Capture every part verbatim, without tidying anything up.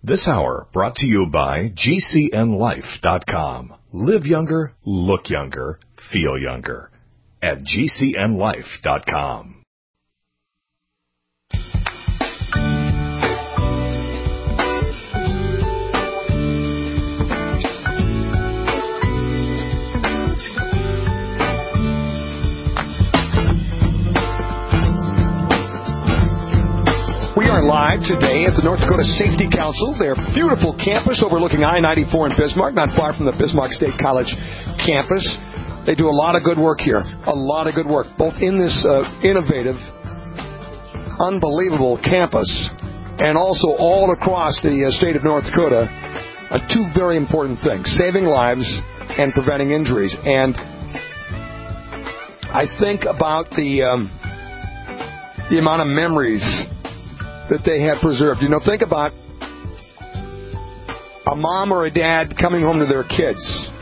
This hour brought to you by G C N life dot com. Live younger, look younger, feel younger at G C N life dot com. We are live today at the North Dakota Safety Council, their beautiful campus overlooking I ninety-four in Bismarck, not far from the Bismarck State College campus. They do a lot of good work here, a lot of good work, both in this uh, innovative, unbelievable campus and also all across the uh, state of North Dakota. Uh, two very important things, saving lives and preventing injuries. And I think about the um, the amount of memories that they have preserved. You know, think about a mom or a dad coming home to their kids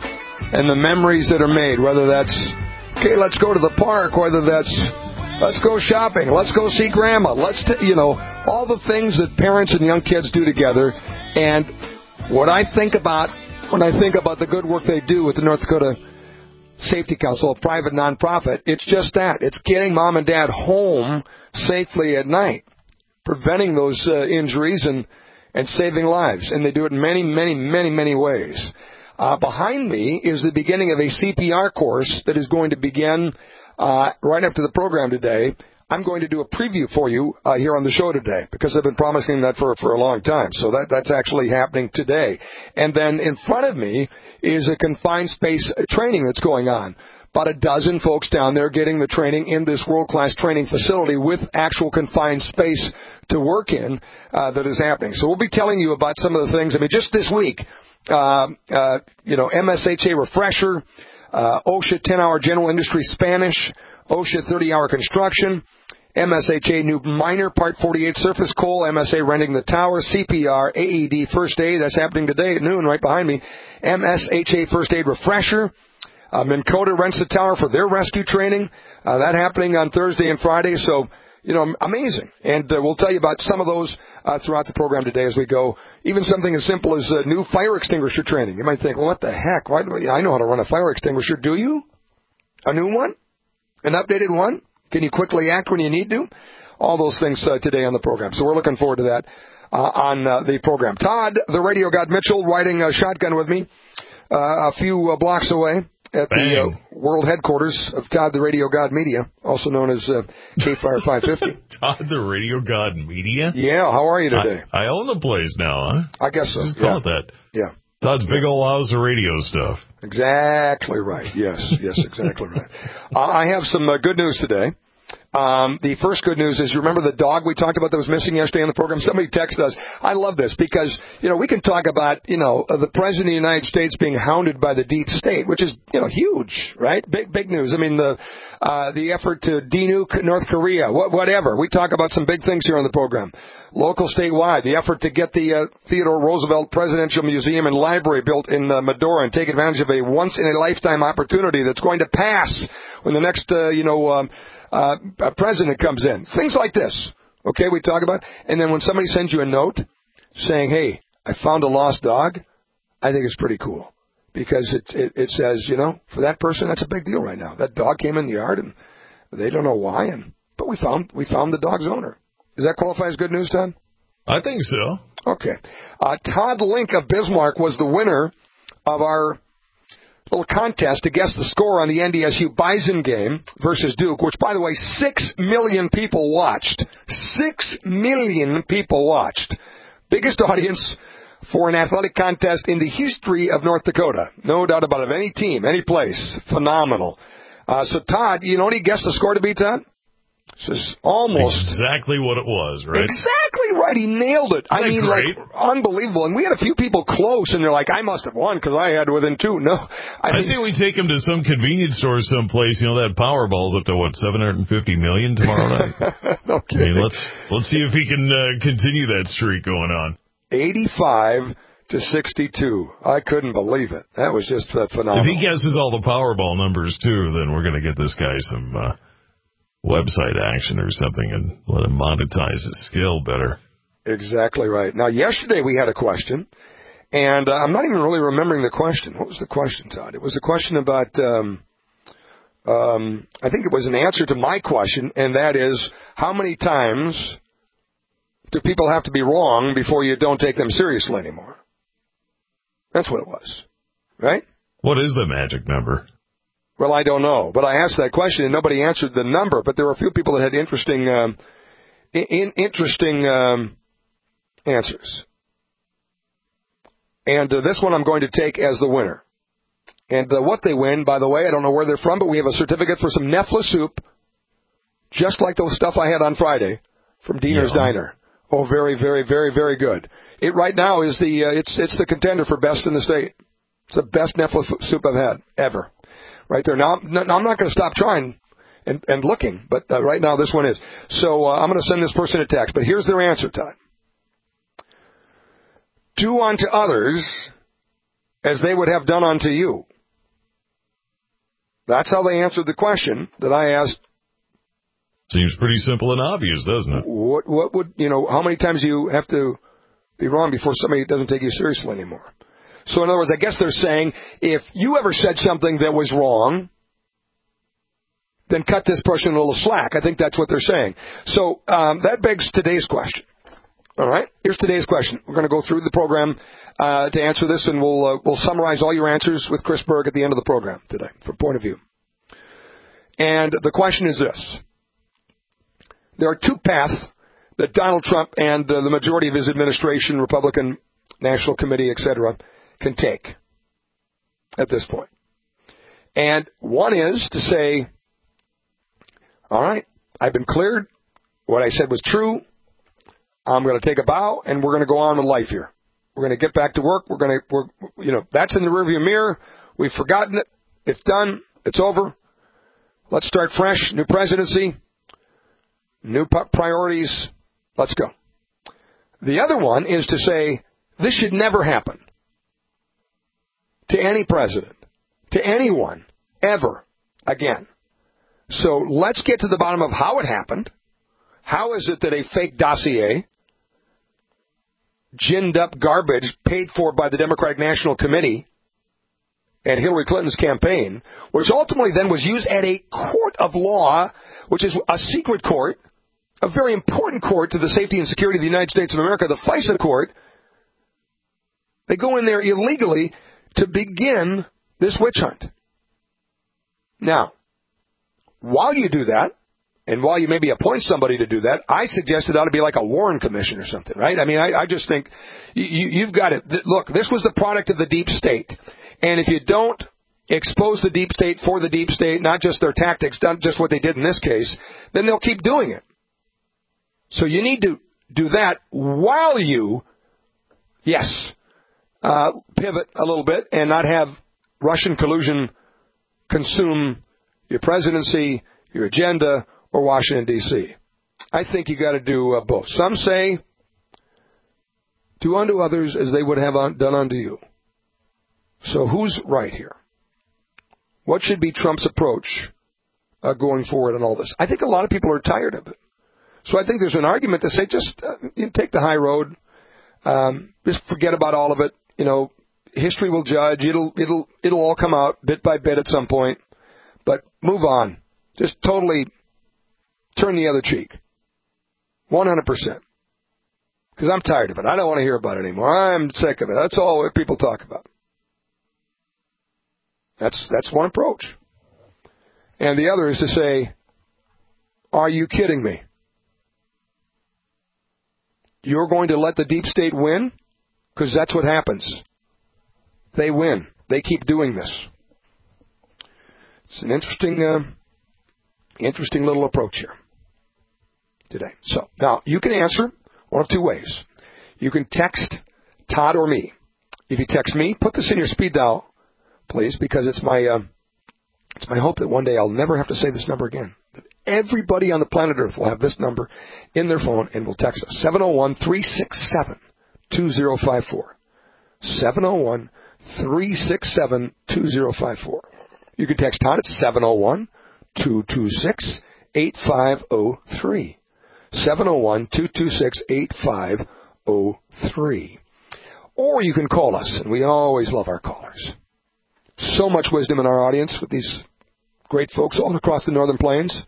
and the memories that are made, whether that's, okay, let's go to the park, whether that's, let's go shopping, let's go see grandma, let's, t- you know, all the things that parents and young kids do together. And what I think about when I think about the good work they do with the North Dakota Safety Council, a private nonprofit, it's just that. It's getting mom and dad home safely at night, preventing those uh, injuries and, and saving lives. And they do it in many, many, many, many ways. Uh, behind me is the beginning of a C P R course that is going to begin uh, right after the program today. I'm going to do a preview for you uh, here on the show today because I've been promising that for, for a long time. So that, that's actually happening today. And then in front of me is a confined space training that's going on. About a dozen folks down there getting the training in this world-class training facility with actual confined space to work in uh, that is happening. So we'll be telling you about some of the things. I mean, just this week, uh, uh, you know, M S H A refresher, uh, OSHA ten-hour general industry Spanish, OSHA thirty-hour construction, M S H A new minor Part forty-eight surface coal, M S A renting the tower, C P R, A E D first aid. That's happening today at noon right behind me. M S H A first aid refresher. Uh, Minn Kota rents the tower for their rescue training. Uh, that happening on Thursday and Friday. So, you know, amazing. And uh, we'll tell you about some of those uh, throughout the program today as we go. Even something as simple as uh, new fire extinguisher training. You might think, well, what the heck? Why do I, I know how to run a fire extinguisher. Do you? A new one? An updated one? Can you quickly act when you need to? All those things uh, today on the program. So we're looking forward to that uh, on uh, the program. Todd, the radio god Mitchell, riding a shotgun with me uh, a few uh, blocks away at Bang. the uh, world headquarters of Todd the Radio God Media, also known as uh, K-Fire five fifty. Todd the Radio God Media? Yeah, how are you today? I, I own the place now, huh? I guess so. Just yeah. call it that. Yeah. Todd's big old house of radio stuff. Exactly right. Yes, yes, exactly right. Uh, I have some uh, good news today. Um, the first good news is, you remember the dog we talked about that was missing yesterday on the program? Somebody texted us. I love this because, you know, we can talk about, you know, uh, the President of the United States being hounded by the deep state, which is, you know, huge, right? Big, big news. I mean, the uh, the effort to denuke North Korea, wh- whatever. We talk about some big things here on the program. Local, statewide, the effort to get the uh, Theodore Roosevelt Presidential Museum and Library built in uh, Medora and take advantage of a once-in-a-lifetime opportunity that's going to pass when the next, uh, you know, um, Uh, a president comes in. Things like this. Okay, we talk about. And then when somebody sends you a note saying, hey, I found a lost dog, I think it's pretty cool. Because it, it, it says, you know, for that person, that's a big deal right now. That dog came in the yard and they don't know why, and but we found we found the dog's owner. Does that qualify as good news, Todd? I think so. Okay. Uh, Todd Link of Bismarck was the winner of our little contest to guess the score on the N D S U Bison game versus Duke, which, by the way, six million people watched. Six million people watched. Biggest audience for an athletic contest in the history of North Dakota. No doubt about it. Any team, any place. Phenomenal. Uh, so, Todd, you know what he guessed the score to be, Todd? This is almost exactly what it was, right? Exactly right. He nailed it. I mean, great? like, unbelievable. And we had a few people close, and they're like, I must have won because I had within two. No. I, I mean, say we take him to some convenience store someplace. You know, that Powerball's up to, what, seven hundred fifty million dollars tomorrow night? No kidding. I mean, let's, let's see if he can uh, continue that streak going on. eighty-five to sixty-two. I couldn't believe it. That was just uh, phenomenal. If he guesses all the Powerball numbers, too, then we're going to get this guy some uh, website action or something and let him monetize his skill better. Exactly right. Now, yesterday we had a question, and uh, I'm not even really remembering the question. What was the question, Todd? It was a question about, um, um, I think it was an answer to my question, and that is, how many times do people have to be wrong before you don't take them seriously anymore? That's what it was, right? What is the magic number? Well, I don't know, but I asked that question and nobody answered the number. But there were a few people that had interesting, um, in, interesting um, answers. And uh, this one I'm going to take as the winner. And uh, what they win, by the way, I don't know where they're from, but we have a certificate for some Nefla soup, just like the stuff I had on Friday from Diener's yeah. Diner. Oh, very, very, very, very good. It right now is the uh, it's it's the contender for best in the state. It's the best Nefla soup I've had ever. Right there. Now, now I'm not going to stop trying and, and looking, but uh, right now this one is. So uh, I'm going to send this person a text. But here's their answer, Todd. Do unto others as they would have done unto you. That's how they answered the question that I asked. Seems pretty simple and obvious, doesn't it? What, what would, you know, how many times do you have to be wrong before somebody doesn't take you seriously anymore? So in other words, I guess they're saying, if you ever said something that was wrong, then cut this person a little slack. I think that's what they're saying. So um, that begs today's question. All right? Here's today's question. We're going to go through the program uh, to answer this, and we'll uh, we'll summarize all your answers with Chris Berg at the end of the program today for Point of View. And the question is this. There are two paths that Donald Trump and uh, the majority of his administration, Republican National Committee, et cetera, can take at this point. And one is to say, all right, I've been cleared. What I said was true. I'm going to take a bow, and we're going to go on with life here. We're going to get back to work. We're going to, we're, you know, that's in the rearview mirror. We've forgotten it. It's done. It's over. Let's start fresh. New presidency. New priorities. Let's go. The other one is to say, this should never happen. To any president, to anyone, ever again. So let's get to the bottom of how it happened. How is it that a fake dossier, ginned up garbage paid for by the Democratic National Committee and Hillary Clinton's campaign, which ultimately then was used at a court of law, which is a secret court, a very important court to the safety and security of the United States of America, the FISA court. They go in there illegally to begin this witch hunt. Now, while you do that, and while you maybe appoint somebody to do that, I suggest it ought to be like a Warren Commission or something, right? I mean, I, I just think you, you've got it. Look, this was the product of the deep state. And if you don't expose the deep state for the deep state, not just their tactics, not just what they did in this case, then they'll keep doing it. So you need to do that while you, yes, uh, pivot a little bit and not have Russian collusion consume your presidency, your agenda, or Washington, D C I think you got to do uh, both. Some say, do unto others as they would have un- done unto you. So who's right here? What should be Trump's approach uh, going forward on all this? I think a lot of people are tired of it. So I think there's an argument to say, just uh, you know, take the high road. Um, just forget about all of it. You know, history will judge. It'll it'll it'll all come out bit by bit at some point. But move on. Just totally turn the other cheek. one hundred percent. Because I'm tired of it. I don't want to hear about it anymore. I'm sick of it. That's all what people talk about. That's that's one approach. And the other is to say, are you kidding me? You're going to let the deep state win? Because that's what happens. They win. They keep doing this. It's an interesting, uh, interesting little approach here today. So, now, you can answer one of two ways. You can text Todd or me. If you text me, put this in your speed dial, please, because it's my, uh, it's my hope that one day I'll never have to say this number again. That everybody on the planet Earth will have this number in their phone and will text us. seven oh one, three six seven, two oh five four. seven oh one, three six seven, two oh five four. You can text Todd at seven oh one, two two six, eight five oh three. seven oh one, two two six, eight five oh three. Or you can call us, and we always love our callers. So much wisdom in our audience with these great folks all across the Northern Plains.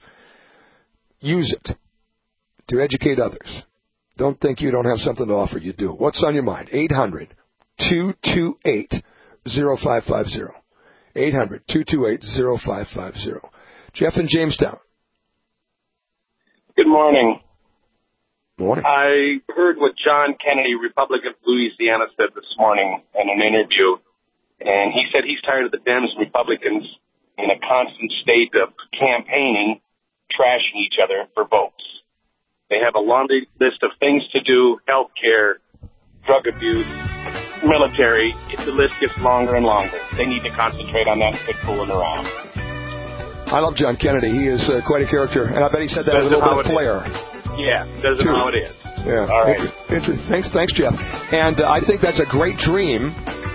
Use it to educate others. Don't think you don't have something to offer. You do. What's on your mind? eight hundred, two two eight, oh five five oh. eight hundred, two two eight, oh five five oh. Jeff in Jamestown. Good morning. Morning. I heard what John Kennedy, Republican of Louisiana, said this morning in an interview, and he said he's tired of the Dems and Republicans in a constant state of campaigning, trashing each other for votes. They have a laundry list of things to do, health care, drug abuse, military. The list gets longer and longer. They need to concentrate on that and quit fooling around. I love John Kennedy. He is uh, quite a character, and I bet he said that with a little bit of flair. Yeah, doesn't know how it is. Yeah. All right. Interesting. Thanks, thanks, Jeff. And uh, I think that's a great dream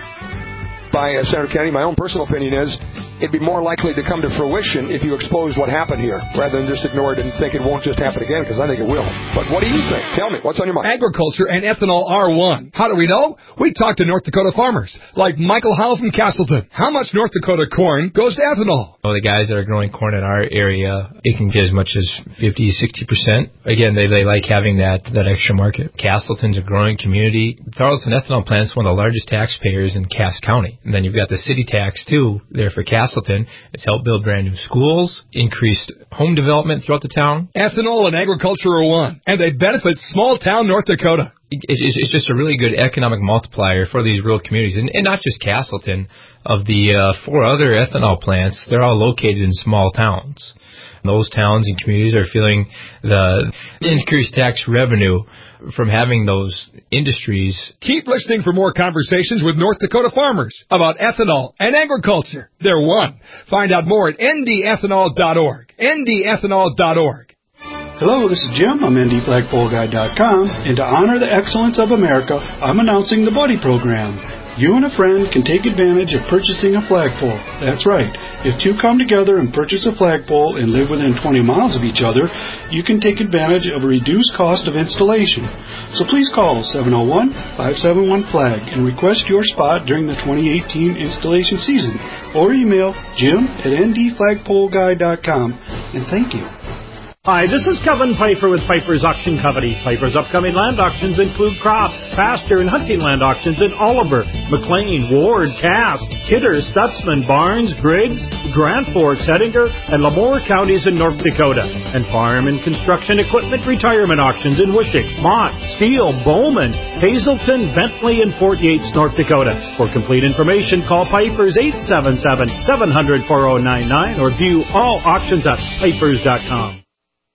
by uh, Senator Kennedy. My own personal opinion is it'd be more likely to come to fruition if you expose what happened here, rather than just ignore it and think it won't just happen again, because I think it will. But what do you think? Tell me. What's on your mind? Agriculture and ethanol are one. How do we know? We talked to North Dakota farmers, like Michael Howell from Castleton. How much North Dakota corn goes to ethanol? Well, the guys that are growing corn in our area, it can get as much as fifty, sixty percent. Again, they, they like having that, that extra market. Castleton's a growing community. Tarleton Ethanol Plant is one of the largest taxpayers in Cass County. And then you've got the city tax, too, there for Castleton. It's helped build brand new schools, increased home development throughout the town. Ethanol and agriculture are one, and they benefit small-town North Dakota. It's just a really good economic multiplier for these rural communities, and, and not just Castleton. Of the uh, four other ethanol plants, they're all located in small towns. Those towns and communities are feeling the increased tax revenue from having those industries. Keep listening for more conversations with North Dakota farmers about ethanol and agriculture. They're one. Find out more at N D ethanol dot org. N D ethanol dot org. Hello, this is Jim. I'm N D flagpole guy dot com, and to honor the excellence of America, I'm announcing the Buddy Program. You and a friend can take advantage of purchasing a flagpole. That's right. If two come together and purchase a flagpole and live within twenty miles of each other, you can take advantage of a reduced cost of installation. So please call seven oh one, five seven one, flag and request your spot during the twenty eighteen installation season, or email jim at N D flagpole guy dot com. And thank you. Hi, this is Kevin Piper with Piper's Auction Company. Piper's upcoming land auctions include crop, pasture, and hunting land auctions in Oliver, McLean, Ward, Cass, Kidder, Stutzman, Barnes, Griggs, Grand Forks, Hettinger, and Lemoore counties in North Dakota. And farm and construction equipment retirement auctions in Wishick, Mott, Steele, Bowman, Hazelton, Bentley, and Fort Yates, North Dakota. For complete information, call Piper's eight seven seven, seven hundred, four oh nine nine or view all auctions at pipers dot com.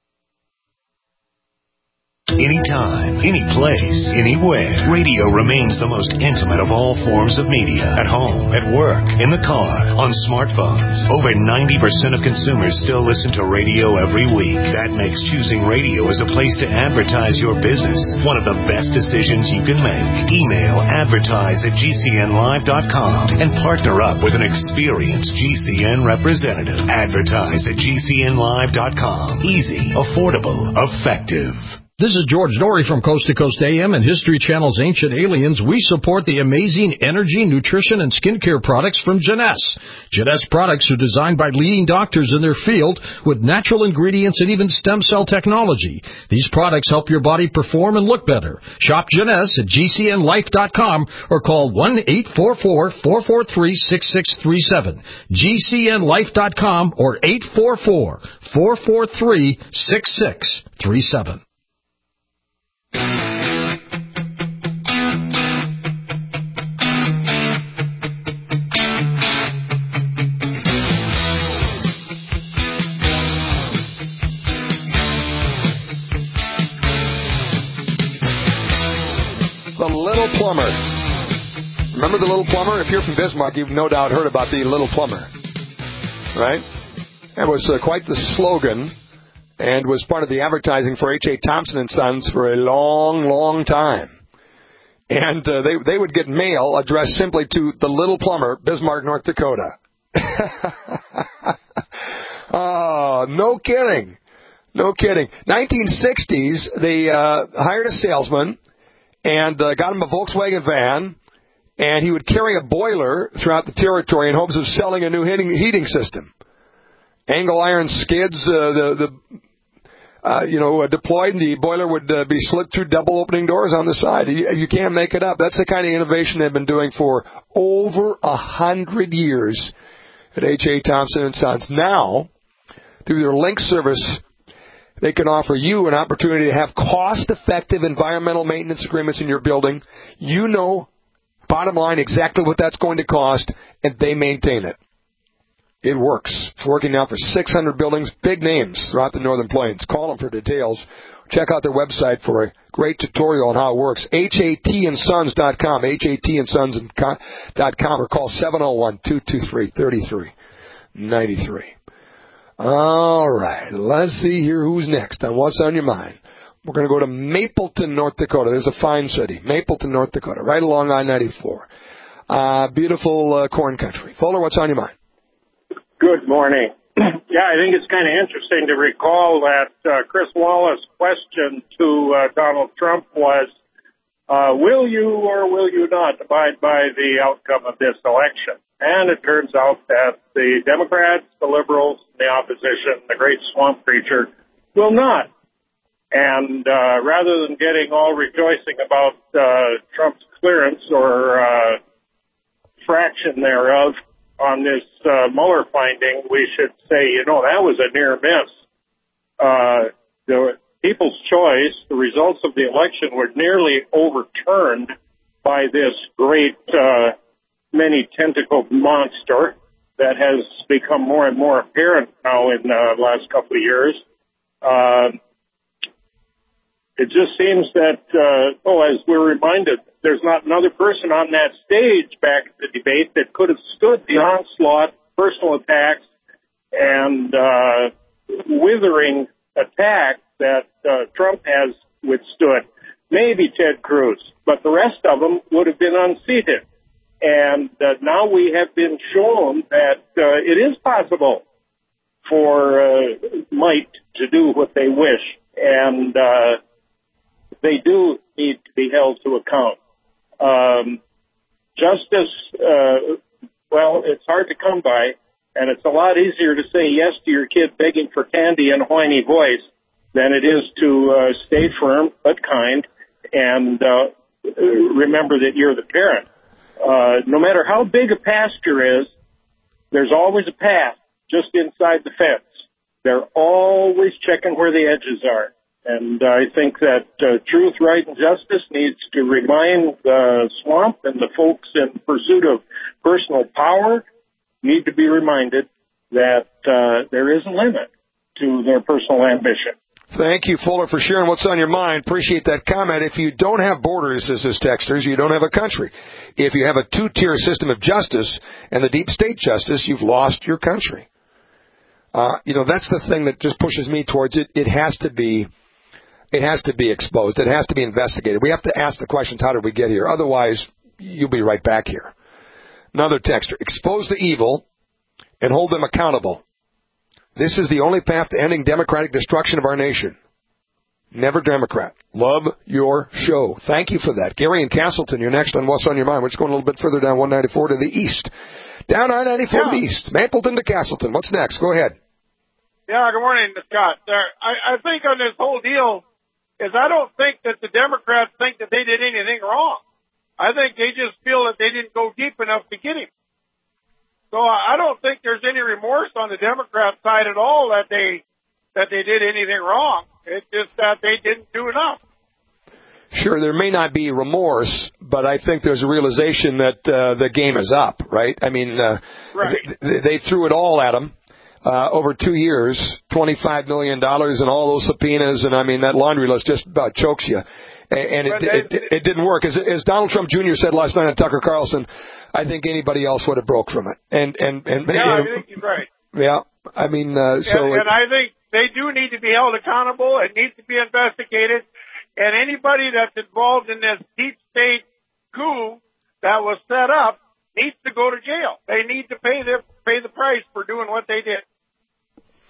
Anytime, any place, anywhere. Radio remains the most intimate of all forms of media. At home, at work, in the car, on smartphones. Over ninety percent of consumers still listen to radio every week. That makes choosing radio as a place to advertise your business one of the best decisions you can make. Email advertise at G C N live dot com and partner up with an experienced G C N representative. Advertise at G C N live dot com. Easy, affordable, effective. This is George Norrie from Coast to Coast A M and History Channel's Ancient Aliens. We support the amazing energy, nutrition, and skincare products from Jeunesse. Jeunesse products are designed by leading doctors in their field with natural ingredients and even stem cell technology. These products help your body perform and look better. Shop Jeunesse at G C N life dot com or call one eight four four, four four three, six six three seven. G C N life dot com or eight four four, four four three, six six three seven. The Little Plumber. Remember the Little Plumber? If you're from Bismarck, you've no doubt heard about the Little Plumber. Right? That was uh, quite the slogan and was part of the advertising for H A. Thompson and Sons for a long, long time. And uh, they, they would get mail addressed simply to the Little Plumber, Bismarck, North Dakota. Oh, no kidding. No kidding. nineteen sixties, they uh, hired a salesman and uh, got him a Volkswagen van, and he would carry a boiler throughout the territory in hopes of selling a new heating, heating system. Angle iron skids, uh, the, the uh, you know, uh, deployed, and the boiler would uh, be slit through double opening doors on the side. You, you can't make it up. That's the kind of innovation they've been doing for over a hundred years at H A. Thompson and Sons. Now, through their Link service, they can offer you an opportunity to have cost-effective environmental maintenance agreements in your building. You know, bottom line, exactly what that's going to cost, and they maintain it. It works. It's working now for six hundred buildings, big names throughout the Northern Plains. Call them for details. Check out their website for a great tutorial on how it works. H A T and sons dot com, H A T and sons dot com, or call seven oh one, two two three, three three nine three. All right, let's see here who's next on What's on Your Mind. We're going to go to Mapleton, North Dakota. There's a fine city, Mapleton, North Dakota, right along I ninety-four. Uh, beautiful uh, corn country. Fuller, what's on your mind? Good morning. Yeah, I think it's kind of interesting to recall that uh, Chris Wallace's question to uh, Donald Trump was, uh, will you or will you not abide by the outcome of this election? And it turns out that the Democrats, the liberals, the opposition, the great swamp creature will not. And uh, rather than getting all rejoicing about uh, Trump's clearance or uh, fraction thereof on this uh, Mueller finding, we should say, you know, that was a near miss. Uh, the people's choice, the results of the election were nearly overturned by this great uh many tentacled monster that has become more and more apparent now in the uh, last couple of years. Uh, it just seems that, uh, oh, as we're reminded, there's not another person on that stage back at the debate that could have stood the onslaught, personal attacks, and uh, withering attack that uh, Trump has withstood. Maybe Ted Cruz, but the rest of them would have been unseated. And uh, now we have been shown that uh, it is possible for uh, might to do what they wish, and uh, they do need to be held to account. Um, justice, uh, well, it's hard to come by, and it's a lot easier to say yes to your kid begging for candy in a whiny voice than it is to uh, stay firm but kind and uh, remember that you're the parent. Uh, no matter how big a pasture is, there's always a path just inside the fence. They're always checking where the edges are. And I think that uh, truth, right, and justice needs to remind the swamp and the folks in pursuit of personal power need to be reminded that uh, there is a limit to their personal ambition. Thank you, Fuller, for sharing what's on your mind. Appreciate that comment. If you don't have borders, as this texters, you don't have a country. If you have a two-tier system of justice and the deep state justice, you've lost your country. Uh, you know, that's the thing that just pushes me towards it. It has to be, it has to be exposed. It has to be investigated. We have to ask the questions, how did we get here? Otherwise, you'll be right back here. Another texter, expose the evil and hold them accountable. This is the only path to ending democratic destruction of our nation. Never Democrat. Love your show. Thank you for that. Gary and Castleton, you're next on What's on Your Mind. We're just going a little bit further down one ninety-four to the east. Down I ninety-four yeah. to the east. Mapleton to Castleton. What's next? Go ahead. Yeah, good morning, Scott. Uh, I, I think on this whole deal is I don't think that the Democrats think that they did anything wrong. I think they just feel that they didn't go deep enough to get him. So I don't think there's any remorse on the Democrat side at all that they that they did anything wrong. It's just that they didn't do enough. Sure, there may not be remorse, but I think there's a realization that uh, the game is up, right? I mean, uh, right. they, they threw it all at them uh, over two years, twenty-five million dollars and all those subpoenas, and I mean, that laundry list just about chokes you. And it, it, it, it didn't work. As, as Donald Trump Junior said last night on Tucker Carlson, I think anybody else would have broke from it. And and and yeah, you know, I think he's right. Yeah, I mean, uh, so. And, it, and I think they do need to be held accountable. It needs to be investigated. And anybody that's involved in this deep state coup that was set up needs to go to jail. They need to pay the pay the price for doing what they did.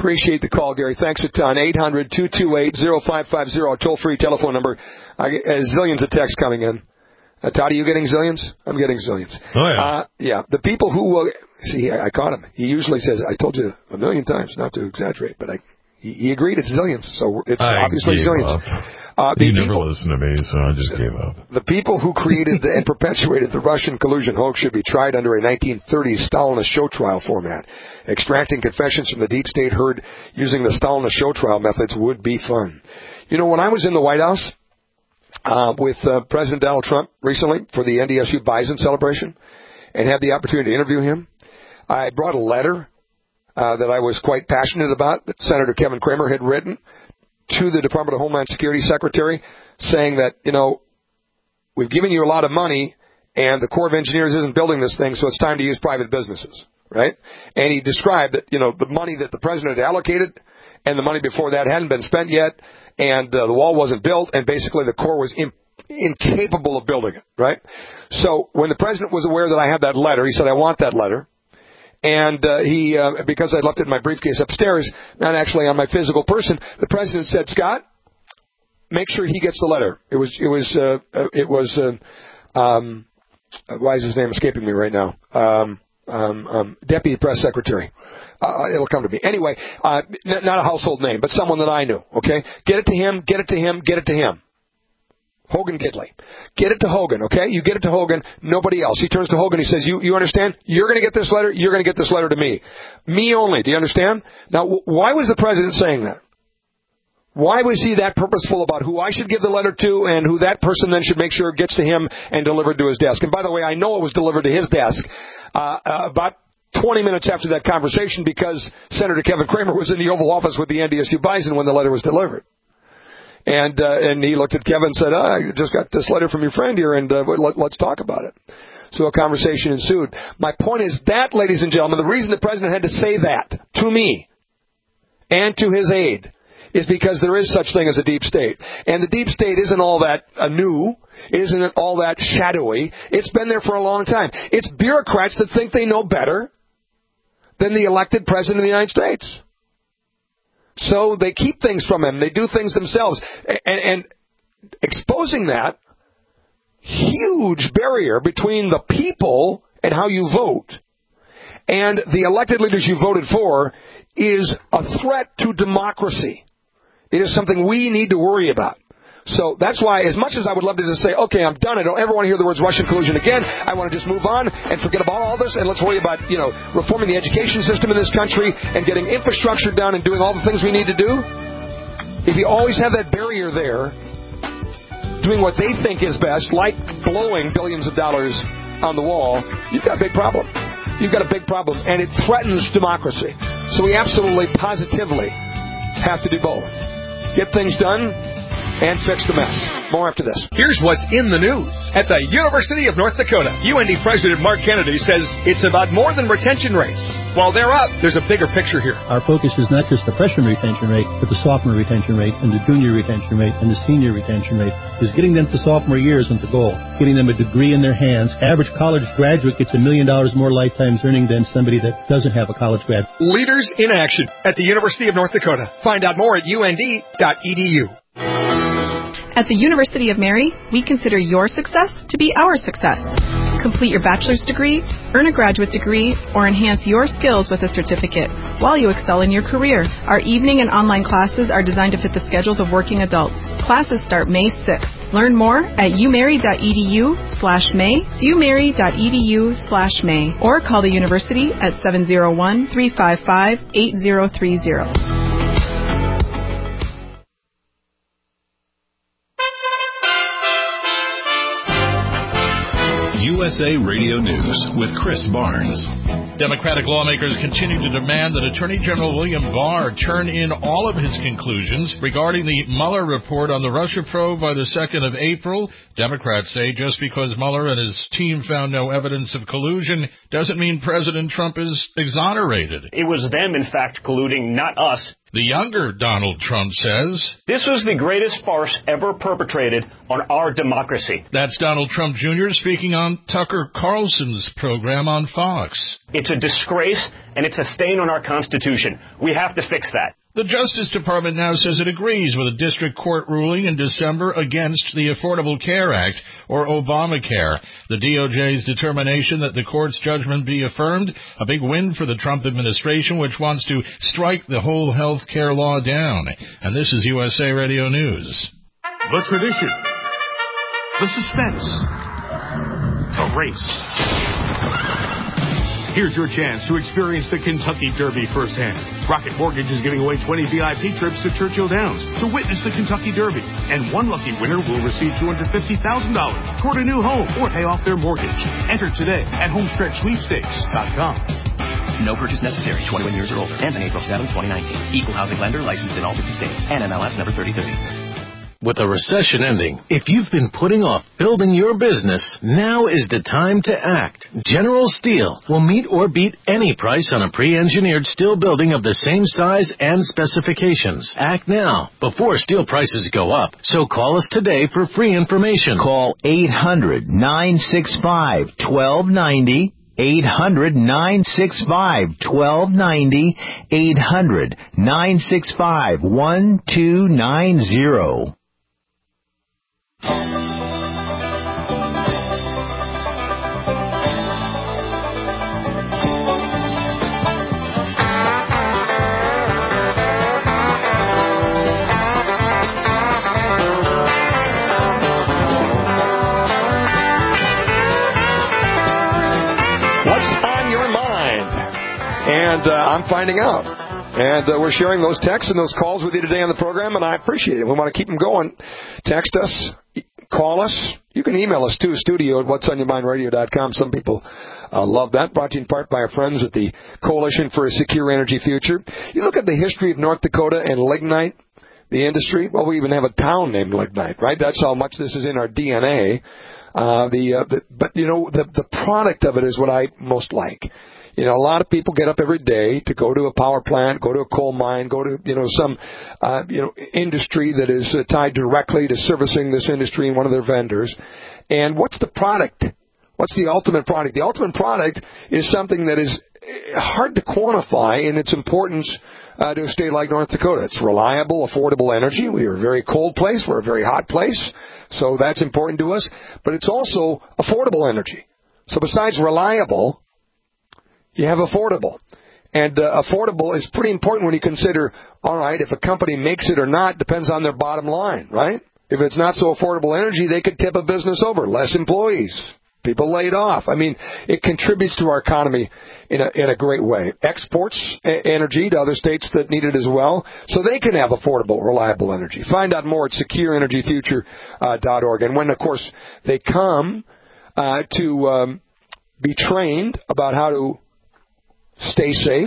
Appreciate the call, Gary. Thanks a ton. eight hundred, two two eight, oh five five oh, toll-free telephone number. I get uh, zillions of texts coming in. Uh, Todd, are you getting zillions? I'm getting zillions. Oh, yeah. Uh, yeah, the people who will... See, I, I caught him. He usually says, I told you a million times not to exaggerate, but I, he, he agreed it's zillions, so it's I obviously gave zillions. Up. Uh, you people, never listen to me, so I just gave up. The people who created the, and perpetuated the Russian collusion hoax should be tried under a nineteen thirties Stalinist show trial format. Extracting confessions from the deep state heard using the Stalinist show trial methods would be fun. You know, when I was in the White House uh, with uh, President Donald Trump recently for the N D S U Bison celebration and had the opportunity to interview him, I brought a letter uh, that I was quite passionate about that Senator Kevin Cramer had written to the Department of Homeland Security Secretary, saying that, you know, we've given you a lot of money and the Corps of Engineers isn't building this thing, so it's time to use private businesses, right? And he described that, you know, the money that the president had allocated and the money before that hadn't been spent yet, and uh, the wall wasn't built, and basically the Corps was in, incapable of building it, right? So when the president was aware that I had that letter, he said, I want that letter. And uh, he, uh, because I left it in my briefcase upstairs, not actually on my physical person, the president said, Scott, make sure he gets the letter. It was, it was, uh, uh, it was, uh, um, why is his name escaping me right now? Um, um, um, Deputy Press Secretary. Uh, it'll come to me. Anyway, uh, n- not a household name, but someone that I knew, okay? Get it to him, get it to him, get it to him. Hogan Gidley. Get it to Hogan, okay? You get it to Hogan, nobody else. He turns to Hogan, he says, you, you understand? You're going to get this letter, you're going to get this letter to me. Me only, do you understand? Now, w- why was the president saying that? Why was he that purposeful about who I should give the letter to and who that person then should make sure it gets to him and delivered to his desk? And by the way, I know it was delivered to his desk uh, uh, about twenty minutes after that conversation because Senator Kevin Cramer was in the Oval Office with the N D S U Bison when the letter was delivered. And uh, and he looked at Kevin and said, oh, I just got this letter from your friend here, and uh, let, let's talk about it. So a conversation ensued. My point is that, ladies and gentlemen, the reason the president had to say that to me and to his aide is because there is such thing as a deep state. And the deep state isn't all that uh, new. It isn't all that shadowy. It's been there for a long time. It's bureaucrats that think they know better than the elected president of the United States. So they keep things from him. They do things themselves. And, and exposing that huge barrier between the people and how you vote and the elected leaders you voted for is a threat to democracy. It is something we need to worry about. So that's why, as much as I would love to just say, okay, I'm done, I don't ever want to hear the words Russian collusion again, I want to just move on and forget about all this, and let's worry about, you know, reforming the education system in this country and getting infrastructure done and doing all the things we need to do. If you always have that barrier there, doing what they think is best, like blowing billions of dollars on the wall, you've got a big problem. You've got a big problem, and it threatens democracy. So we absolutely, positively have to do both. Get things done and fix the mess. More after this. Here's what's in the news. At the University of North Dakota, U N D President Mark Kennedy says it's about more than retention rates. While they're up, there's a bigger picture here. Our focus is not just the freshman retention rate, but the sophomore retention rate and the junior retention rate and the senior retention rate. Is getting them to sophomore year isn't the goal. Getting them a degree in their hands. Average college graduate gets a million dollars more lifetime earning than somebody that doesn't have a college grad. Leaders in action at the University of North Dakota. Find out more at U N D dot E D U. At the University of Mary, we consider your success to be our success. Complete your bachelor's degree, earn a graduate degree, or enhance your skills with a certificate while you excel in your career. Our evening and online classes are designed to fit the schedules of working adults. Classes start May sixth. Learn more at umary.edu slash May, umary.edu slash May, or call the university at seven oh one, three five five, eight oh three oh. U S A Radio News with Chris Barnes. Democratic lawmakers continue to demand that Attorney General William Barr turn in all of his conclusions regarding the Mueller report on the Russia probe by the second of April. Democrats say just because Mueller and his team found no evidence of collusion doesn't mean President Trump is exonerated. It was them, in fact, colluding, not us. The younger Donald Trump says, "This was the greatest farce ever perpetrated on our democracy." That's Donald Trump Junior speaking on Tucker Carlson's program on Fox. It's a disgrace and it's a stain on our Constitution. We have to fix that. The Justice Department now says it agrees with a district court ruling in December against the Affordable Care Act, or Obamacare. The D O J's determination that the court's judgment be affirmed, a big win for the Trump administration, which wants to strike the whole health care law down. And this is U S A Radio News. The tradition, the suspense, the race. Here's your chance to experience the Kentucky Derby firsthand. Rocket Mortgage is giving away twenty V I P trips to Churchill Downs to witness the Kentucky Derby. And one lucky winner will receive two hundred fifty thousand dollars toward a new home or pay off their mortgage. Enter today at homestretch sweepstakes dot com. No purchase necessary. twenty-one years or older. Ends on April seventh, twenty nineteen. Equal housing lender licensed in all fifty states. N M L S number thirty thirty. With a recession ending, if you've been putting off building your business, now is the time to act. General Steel will meet or beat any price on a pre-engineered steel building of the same size and specifications. Act now, before steel prices go up. So call us today for free information. Call eight hundred, nine six five, one two nine zero. eight hundred, nine six five, one two nine zero. eight hundred, nine six five, one two nine zero. And uh, I'm finding out. And uh, we're sharing those texts and those calls with you today on the program, and I appreciate it. We want to keep them going. Text us, call us. You can email us, too, studio at whats on your mind radio dot com. Some people uh, love that. Brought to you in part by our friends at the Coalition for a Secure Energy Future. You look at the history of North Dakota and lignite, the industry. Well, we even have a town named Lignite, right? That's how much this is in our D N A. Uh, the, uh, the But, you know, the, the product of it is what I most like. You know, a lot of people get up every day to go to a power plant, go to a coal mine, go to, you know, some, uh, you know, industry that is uh, tied directly to servicing this industry and one of their vendors. And what's the product? What's the ultimate product? The ultimate product is something that is hard to quantify in its importance uh, to a state like North Dakota. It's reliable, affordable energy. We are a very cold place. We're a very hot place. So that's important to us. But it's also affordable energy. So besides reliable, you have affordable. And uh, affordable is pretty important when you consider, all right, if a company makes it or not depends on their bottom line, right? If it's not so affordable energy, they could tip a business over. Less employees, people laid off. I mean, it contributes to our economy in a, in a great way. Exports a- energy to other states that need it as well, so they can have affordable, reliable energy. Find out more at secure energy future dot org. And when, of course, they come uh, to um, be trained about how to stay safe,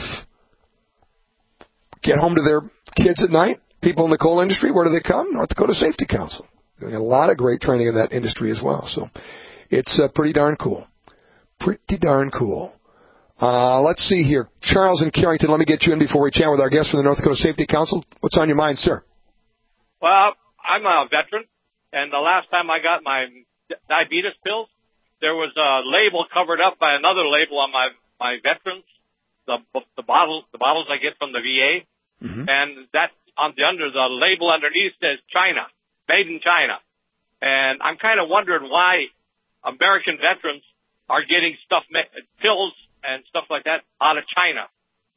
get home to their kids at night. People in the coal industry, where do they come? North Dakota Safety Council. Doing a lot of great training in that industry as well. So it's uh, pretty darn cool. Pretty darn cool. Uh, let's see here. Charles in Carrington, let me get you in before we chat with our guest from the North Dakota Safety Council. What's on your mind, sir? Well, I'm a veteran, and the last time I got my diabetes pills, there was a label covered up by another label on my, my veterans. The the bottle the bottles I get from the V A, mm-hmm. and that on the under the label underneath says China, made in China, and I'm kind of wondering why American veterans are getting stuff pills and stuff like that out of China.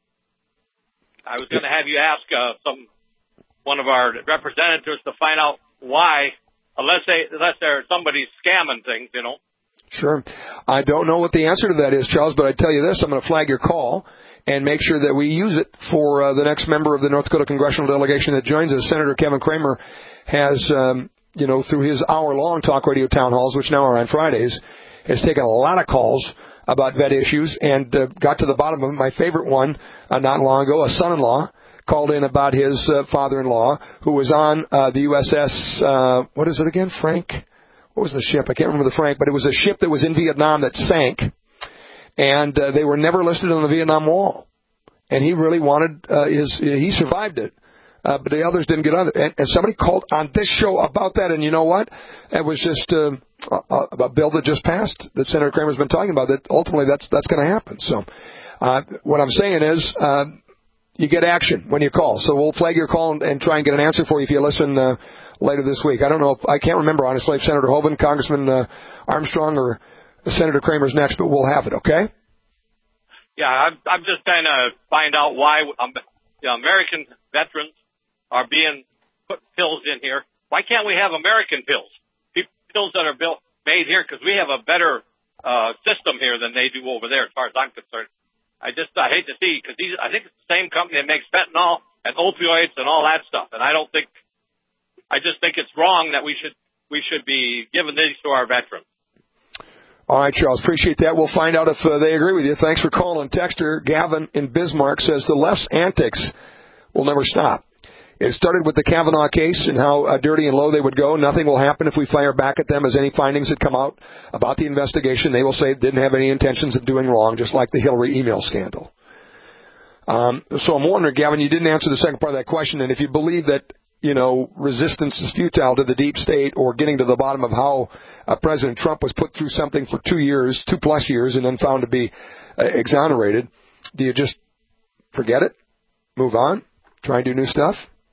I was going to have you ask uh, some one of our representatives to find out why, unless they unless they're somebody's scamming things, you know. Sure. I don't know what the answer to that is, Charles, but I tell you this, I'm going to flag your call and make sure that we use it for uh, the next member of the North Dakota congressional delegation that joins us. Senator Kevin Cramer has, um, you know, through his hour-long talk radio town halls, which now are on Fridays, has taken a lot of calls about vet issues and uh, got to the bottom of it. My favorite one, uh, not long ago, a son-in-law called in about his uh, father-in-law who was on uh, the U S S, uh, what is it again, Frank? What was the ship? I can't remember the Frank, but it was a ship that was in Vietnam that sank, and uh, they were never listed on the Vietnam Wall. And he really wanted uh, his, he survived it, uh, but the others didn't get on it. And, and somebody called on this show about that, and you know what? It was just uh, a, a bill that just passed that Senator Cramer's been talking about, that ultimately that's that's going to happen. So Uh, what I'm saying is, uh, you get action when you call. So we'll flag your call and, and try and get an answer for you if you listen uh, later this week. I don't know if, I can't remember, honestly, if Senator Hoeven, Congressman uh, Armstrong, or Senator Kramer's next, but we'll have it, okay? Yeah, I'm, I'm just trying to find out why um, the American veterans are being put pills in here. Why can't we have American pills? Pills that are built, made here, because we have a better uh, system here than they do over there, as far as I'm concerned. I just I hate to see, because these I think it's the same company that makes fentanyl and opioids and all that stuff, and I don't think I just think it's wrong that we should we should be giving these to our veterans. All right, Charles, appreciate that. We'll find out if uh, they agree with you. Thanks for calling. Texter Gavin in Bismarck says the left's antics will never stop. It started with the Kavanaugh case and how uh, dirty and low they would go. Nothing will happen if we fire back at them, as any findings that come out about the investigation, they will say it didn't have any intentions of doing wrong, just like the Hillary email scandal. Um, so I'm wondering, Gavin, you didn't answer the second part of that question, and if you believe that, you know, resistance is futile to the deep state, or getting to the bottom of how uh, President Trump was put through something for two years, two plus years, and then found to be uh, exonerated, do you just forget it, move on, try and do new stuff?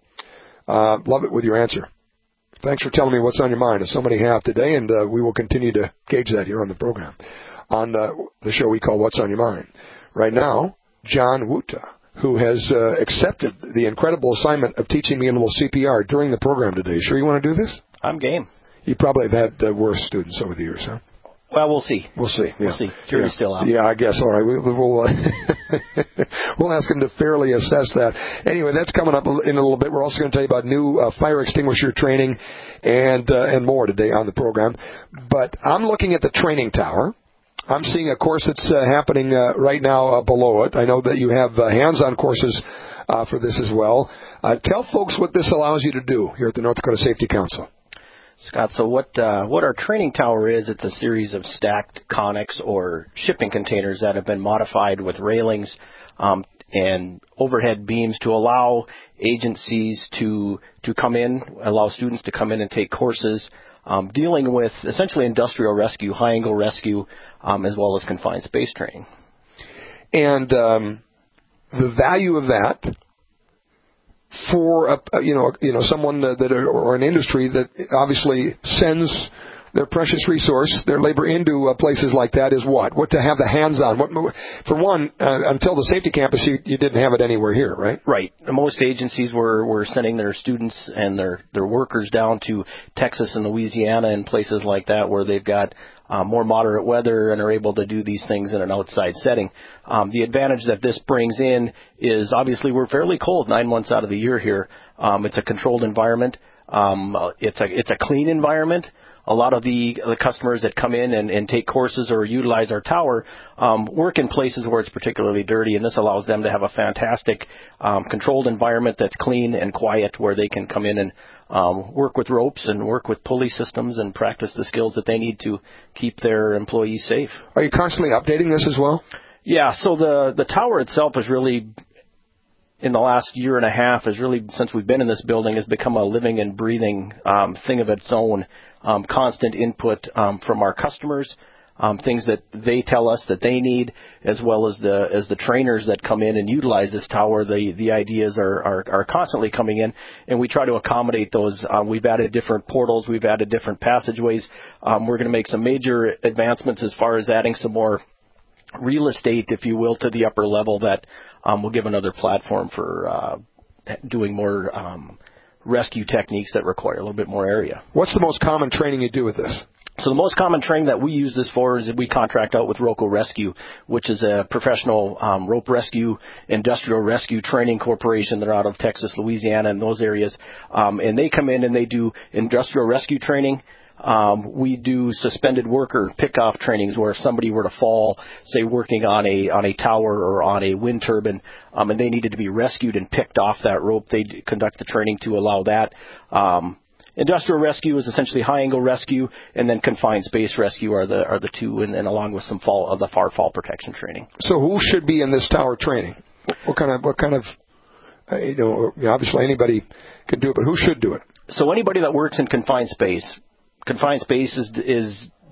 Uh, love it with your answer. Thanks for telling me what's on your mind, as so many have today, and uh, we will continue to gauge that here on the program, on uh, the show we call What's on Your Mind. Right now, John Wuta, who has uh, accepted the incredible assignment of teaching me a little C P R during the program today. Sure you want to do this? I'm game. You probably have had uh, worse students over the years, huh? Well, we'll see. We'll see. We'll yeah. see. Jury's yeah. still out. Yeah, I guess. All right. We, we'll uh, we'll ask them to fairly assess that. Anyway, that's coming up in a little bit. We're also going to tell you about new uh, fire extinguisher training and uh, and more today on the program. But I'm looking at the training tower. I'm seeing a course that's uh, happening uh, right now uh, below it. I know that you have uh, hands-on courses uh, for this as well. Uh, tell folks what this allows you to do here at the North Dakota Safety Council. Scott, so what uh, what our training tower is, it's a series of stacked Conex or shipping containers that have been modified with railings um, and overhead beams to allow agencies to to come in, allow students to come in and take courses um, dealing with essentially industrial rescue, high-angle rescue, um, as well as confined space training. And um, the value of that for a, you know you know someone that or an industry that obviously sends their precious resource, their labor, into uh, places like that is what? What to have the hands-on? What, for one, uh, until the safety campus, you, you didn't have it anywhere here, right? Right. Most agencies were, were sending their students and their, their workers down to Texas and Louisiana and places like that where they've got uh, more moderate weather and are able to do these things in an outside setting. Um, the advantage that this brings in is obviously we're fairly cold nine months out of the year here. Um, it's a controlled environment. Um, it's a it's a clean environment. A lot of the, the customers that come in and, and take courses or utilize our tower um, work in places where it's particularly dirty, and this allows them to have a fantastic um, controlled environment that's clean and quiet, where they can come in and um, work with ropes and work with pulley systems and practice the skills that they need to keep their employees safe. Are you constantly updating this as well? Yeah, so the, the tower itself is really, in the last year and a half, has really, since we've been in this building, has become a living and breathing um, thing of its own. Um, constant input um, from our customers, um, things that they tell us that they need, as well as the as the trainers that come in and utilize this tower. The the ideas are are, are constantly coming in, and we try to accommodate those. Um, we've added different portals, we've added different passageways. Um, we're going to make some major advancements as far as adding some more real estate, if you will, to the upper level that um, will give another platform for uh, doing more Um, rescue techniques that require a little bit more area. What's the most common training you do with this? So the most common training that we use this for is that we contract out with Roco Rescue, which is a professional um, rope rescue, industrial rescue training corporation. They're out of Texas, Louisiana, and those areas. Um, and they come in and they do industrial rescue training. Um, we do suspended worker pickoff trainings, where if somebody were to fall, say working on a on a tower or on a wind turbine, um, and they needed to be rescued and picked off that rope, they conduct the training to allow that. Um, industrial rescue is essentially high angle rescue, and then confined space rescue are the are the two, and, and along with some fall of the far fall protection training. So who should be in this tower training? What kind of what kind of uh, you know obviously anybody can do it, but who should do it? So anybody that works in confined space. Confined space is, is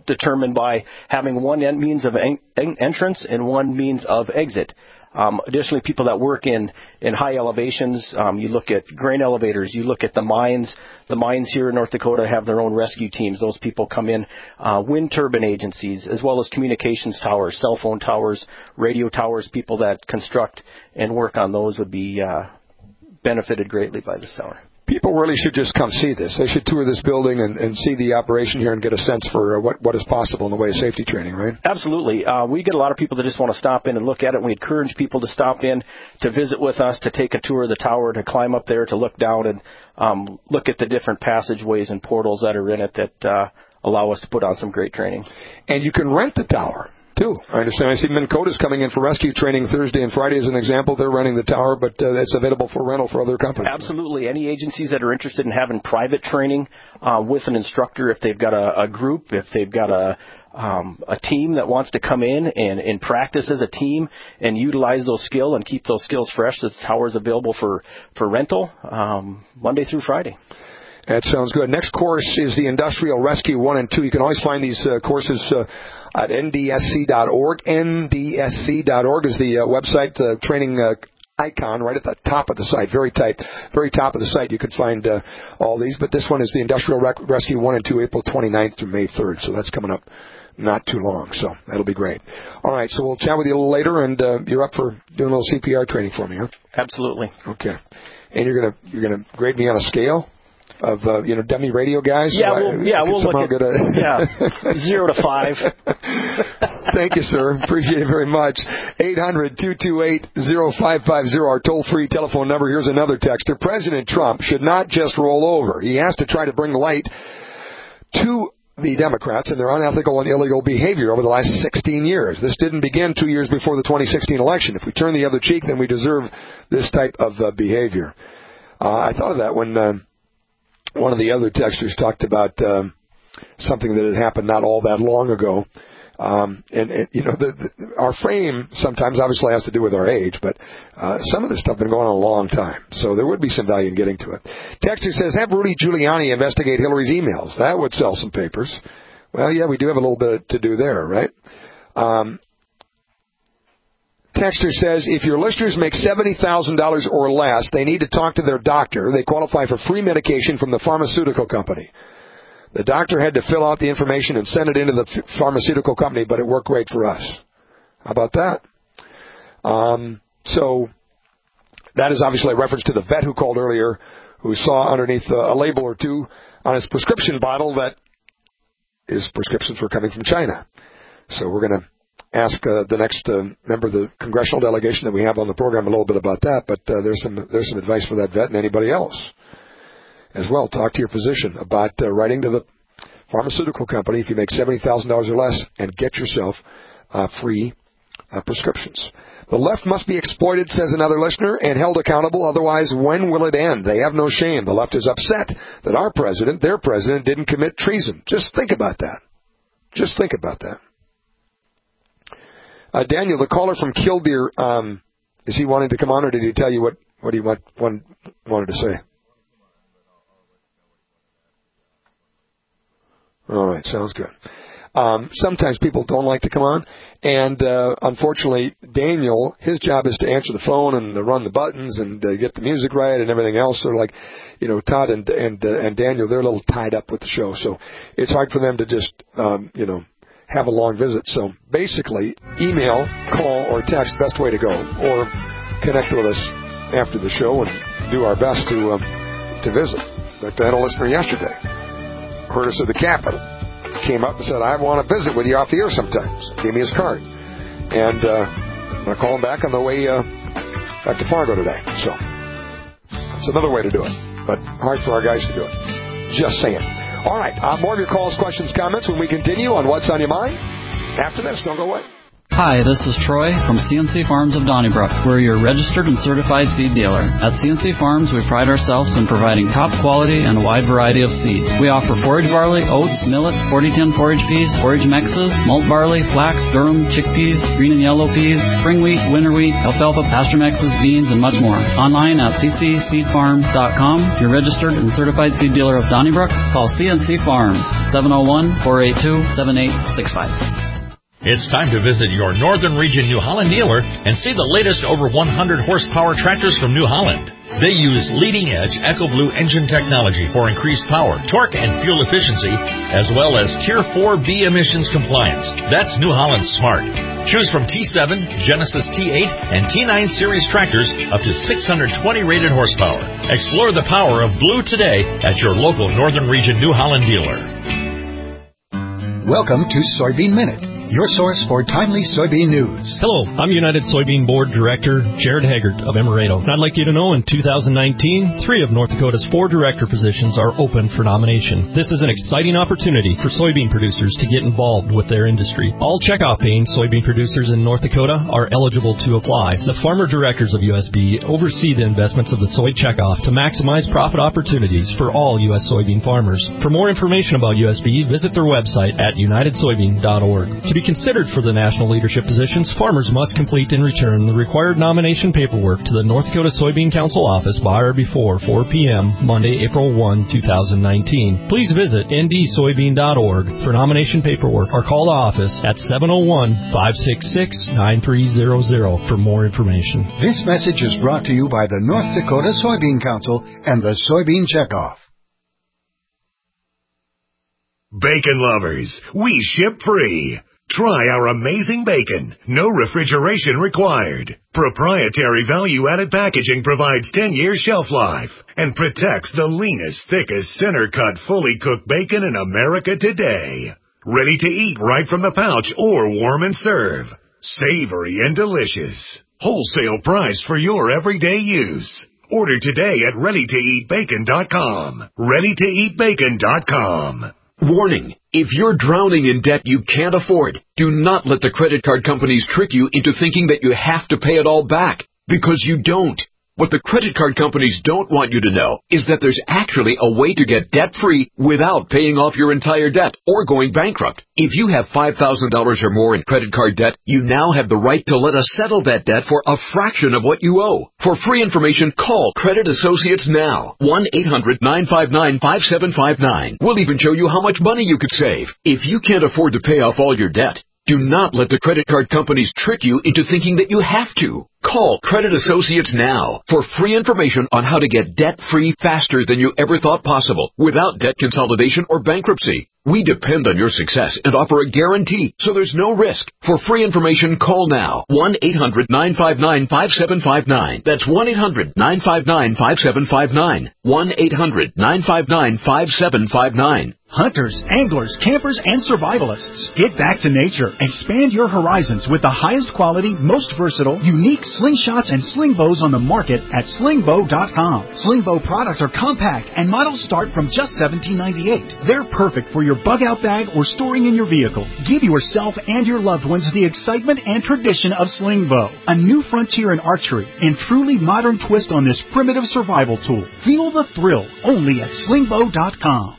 determined by having one en- means of en- en- entrance and one means of exit. Um, additionally, people that work in, in high elevations, um, you look at grain elevators, you look at the mines. The mines here in North Dakota have their own rescue teams. Those people come in, uh, wind turbine agencies, as well as communications towers, cell phone towers, radio towers. People that construct and work on those would be uh, benefited greatly by this tower. People really should just come see this. They should tour this building and, and see the operation here and get a sense for uh, what, what is possible in the way of safety training, right? Absolutely. Uh, we get a lot of people that just want to stop in and look at it. We encourage people to stop in, to visit with us, to take a tour of the tower, to climb up there, to look down and um, look at the different passageways and portals that are in it that uh, allow us to put on some great training. And you can rent the tower, too. I understand. I see Minn Kota's coming in for rescue training Thursday and Friday as an example. They're running the tower, but uh, it's available for rental for other companies. Absolutely. Any agencies that are interested in having private training uh, with an instructor, if they've got a, a group, if they've got a um, a team that wants to come in and, and practice as a team and utilize those skills and keep those skills fresh, this tower is available for, for rental um, Monday through Friday. That sounds good. Next course is the Industrial Rescue one and two. You can always find these uh, courses uh, at N D S C dot org. N D S C dot org is the uh, website, uh, training uh, icon right at the top of the site, very tight, very top of the site. You can find uh, all these. But this one is the Industrial Rec- Rescue one and two, April twenty-ninth through May third. So that's coming up not too long. So that'll be great. All right, so we'll chat with you a little later, and uh, you're up for doing a little C P R training for me, huh? Absolutely. Okay. And you're gonna you're gonna grade me on a scale of, uh, you know, dummy radio guys? Yeah, so we'll, I, yeah, I we'll look at, a... yeah, zero to five. Thank you, sir. Appreciate it very much. eight hundred, two two eight, zero five five zero, our toll-free telephone number. Here's another texter. President Trump should not just roll over. He has to try to bring light to the Democrats and their unethical and illegal behavior over the last sixteen years. This didn't begin two years before the twenty sixteen election. If we turn the other cheek, then we deserve this type of uh, behavior. Uh, I thought of that when... Uh, One of the other texters talked about um, something that had happened not all that long ago. Um, and, and, you know, the, the, our frame sometimes obviously has to do with our age, but uh, some of this stuff has been going on a long time. So there would be some value in getting to it. Texter says, have Rudy Giuliani investigate Hillary's emails. That would sell some papers. Well, yeah, we do have a little bit to do there, right? Um, Texter says, if your listeners make seventy thousand dollars or less, they need to talk to their doctor. They qualify for free medication from the pharmaceutical company. The doctor had to fill out the information and send it into the f- pharmaceutical company, but it worked great for us. How about that? Um, so that is obviously a reference to the vet who called earlier, who saw underneath a, a label or two on his prescription bottle that his prescriptions were coming from China. So we're going to ask uh, the next uh, member of the congressional delegation that we have on the program a little bit about that, but uh, there's some there's some advice for that vet and anybody else as well. Talk to your physician about uh, writing to the pharmaceutical company if you make seventy thousand dollars or less and get yourself uh, free uh, prescriptions. The left must be exploited, says another listener, and held accountable. Otherwise, when will it end? They have no shame. The left is upset that our president, their president, didn't commit treason. Just think about that. Just think about that. Uh, Daniel, the caller from Killdeer, um, is he wanting to come on, or did he tell you what, what he want, one, wanted to say? All right, sounds good. Um, sometimes people don't like to come on, and uh, unfortunately, Daniel, his job is to answer the phone and to run the buttons and uh, get the music right and everything else. So, like, you know, Todd and and uh, and Daniel, they're a little tied up with the show, so it's hard for them to just, um, you know, have a long visit. So basically, email, call, or text, best way to go, or connect with us after the show and do our best to um, to visit. But I had a listener yesterday, heard us at the Capitol, came up and said, I want to visit with you off the air sometimes. Gave me his card. And uh, I'm going to call him back on the way uh, back to Fargo today. So that's another way to do it, but hard for our guys to do it. Just saying. All right, uh, more of your calls, questions, comments when we continue on What's on Your Mind. After this, don't go away. Hi, this is Troy from C N C Farms of Donnybrook. We're your registered and certified seed dealer. At C N C Farms, we pride ourselves in providing top quality and a wide variety of seed. We offer forage barley, oats, millet, forty ten forage peas, forage mixes, malt barley, flax, durum, chickpeas, green and yellow peas, spring wheat, winter wheat, alfalfa, pasture mixes, beans, and much more. Online at c c seed farm dot com. Your registered and certified seed dealer of Donnybrook. Call C N C Farms, seven oh one, four eight two, seven eight six five. It's time to visit your Northern Region New Holland dealer and see the latest over one hundred horsepower tractors from New Holland. They use leading-edge EcoBlue engine technology for increased power, torque, and fuel efficiency, as well as Tier four B emissions compliance. That's New Holland Smart. Choose from T seven, Genesis T eight, and T nine series tractors up to six hundred twenty rated horsepower. Explore the power of blue today at your local Northern Region New Holland dealer. Welcome to Soybean Minute, your source for timely soybean news. Hello, I'm United Soybean Board Director Jared Haggart of Emerado. And I'd like you to know in two thousand nineteen, three of North Dakota's four director positions are open for nomination. This is an exciting opportunity for soybean producers to get involved with their industry. All checkoff-paying soybean producers in North Dakota are eligible to apply. The farmer directors of U S B oversee the investments of the soy checkoff to maximize profit opportunities for all U S soybean farmers. For more information about U S B, visit their website at united soybean dot org. To be considered for the national leadership positions, farmers must complete and return the required nomination paperwork to the North Dakota Soybean Council office by or before four p.m. Monday, April first, two thousand nineteen. Please visit n d soybean dot org for nomination paperwork or call the office at seven oh one, five six six, nine three zero zero for more information. This message is brought to you by the North Dakota Soybean Council and the Soybean Checkoff. Bacon lovers, we ship free. Try our amazing bacon. No refrigeration required. Proprietary value-added packaging provides ten years shelf life and protects the leanest, thickest, center-cut, fully cooked bacon in America today. Ready to eat right from the pouch or warm and serve. Savory and delicious. Wholesale price for your everyday use. Order today at ready to eat bacon dot com. ready to eat bacon dot com. Warning, if you're drowning in debt you can't afford, do not let the credit card companies trick you into thinking that you have to pay it all back, because you don't. What the credit card companies don't want you to know is that there's actually a way to get debt-free without paying off your entire debt or going bankrupt. If you have five thousand dollars or more in credit card debt, you now have the right to let us settle that debt for a fraction of what you owe. For free information, call Credit Associates now. one eight hundred, nine five nine, five seven five nine. We'll even show you how much money you could save. If you can't afford to pay off all your debt, do not let the credit card companies trick you into thinking that you have to. Call Credit Associates now for free information on how to get debt-free faster than you ever thought possible without debt consolidation or bankruptcy. We depend on your success and offer a guarantee, so there's no risk. For free information, call now. one eight hundred, nine five nine, five seven five nine. That's one eight hundred, nine five nine, five seven five nine. one eight hundred, nine five nine, five seven five nine. Hunters, anglers, campers, and survivalists. Get back to nature. Expand your horizons with the highest quality, most versatile, unique slingshots and sling bows on the market at sling bow dot com. Sling bow products are compact and models start from just seventeen ninety-eight. They're perfect for your bug-out bag or storing in your vehicle. Give yourself and your loved ones the excitement and tradition of sling bow. A new frontier in archery and truly modern twist on this primitive survival tool. Feel the thrill only at sling bow dot com.